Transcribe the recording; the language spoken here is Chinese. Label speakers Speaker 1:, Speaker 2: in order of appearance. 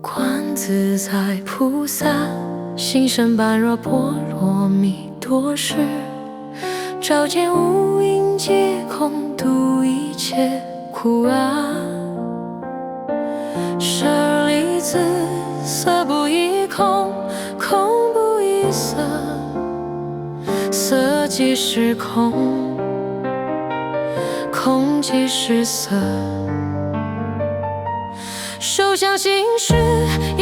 Speaker 1: 观自在菩萨，心身般若波罗蜜多时，照见五蕴皆空，度一切苦啊。舍利子，色不异空，空不异色，色即是空，空即是色。受想行识，